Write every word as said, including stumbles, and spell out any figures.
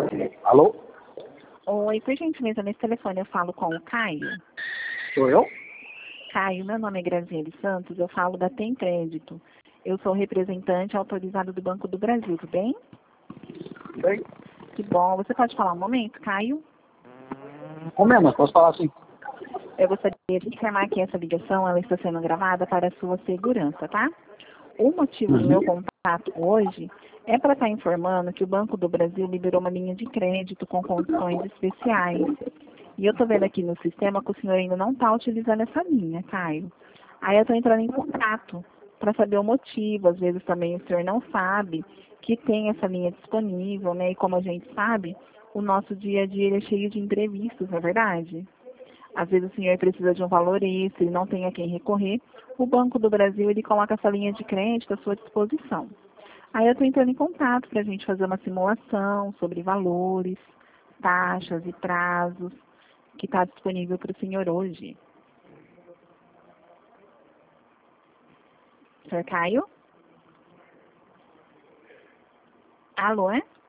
Alô? Oi, por gentileza, nesse telefone eu falo com o Caio. Sou eu? Caio, meu nome é Graziele Santos, eu falo da Tem Crédito. Eu sou representante autorizado do Banco do Brasil, tudo bem? Bem, Que bom. Você pode falar um momento, Caio? com menos, posso falar assim? Eu gostaria de informar que essa ligação ela está sendo gravada para a sua segurança, tá? O motivo do meu contato hoje é para estar informando que o Banco do Brasil liberou uma linha de crédito com condições especiais. E eu estou vendo aqui no sistema que o senhor ainda não está utilizando essa linha, Caio. Aí eu estou entrando em contato para saber o motivo. Às vezes também o senhor não sabe que tem essa linha disponível, né? E como a gente sabe, o nosso dia a dia ele é cheio de imprevistos, não é verdade? Às vezes o senhor precisa de um valor extra e não tem a quem recorrer. O Banco do Brasil ele coloca essa linha de crédito à sua disposição. Aí eu estou entrando em contato para a gente fazer uma simulação sobre valores, taxas e prazos que está disponível para o senhor hoje. senhor Caio? Alô, é?